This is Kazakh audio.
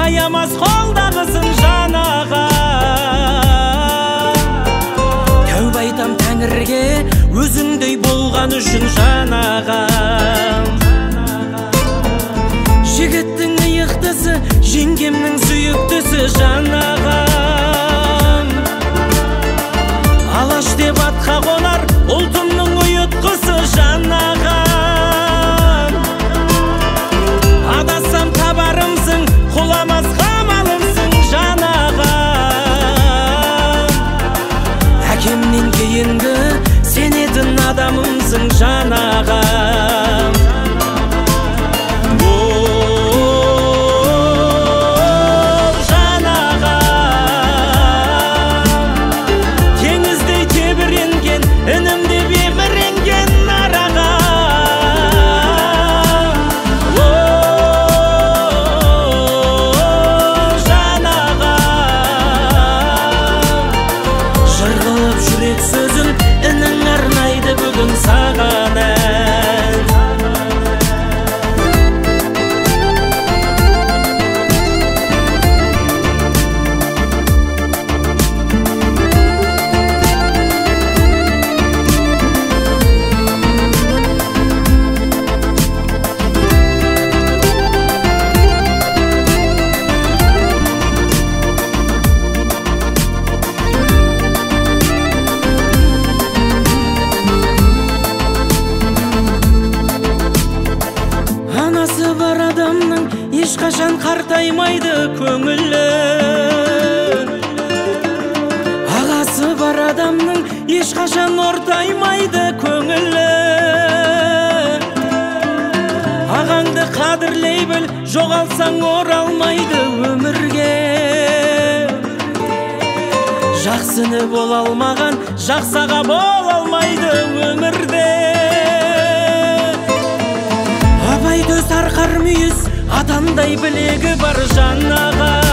аямас қолдағысын жан аға. Тәубе айтам Тәңірге өзіңдей болған үшін жан аға. Жігіттің иықтысы, жеңгемнің сүйіктісі жан ағам. Алаш деп атқа қонар ұлтымның ұйытқысы жан ағам. Адасам табарымсың, құламас қамалымсың жан ағам. Әкемнен кейінгі сенетін адамымсың жан ағам. Сөзін інің арнайды бүгін саған ән. Анасы бар адамның ешқашан қартаймайды көңілі. Ағасы бар адамның ешқашан ортаймайды көңілі. Ағаңды қадірлей біл, жоғалсаң оралмайды өмірге. Жақсыны бола алмаған жақсаға бола алмайды өмірде. Абай төс арқар мүйіз, атандай білегі бар жан аға.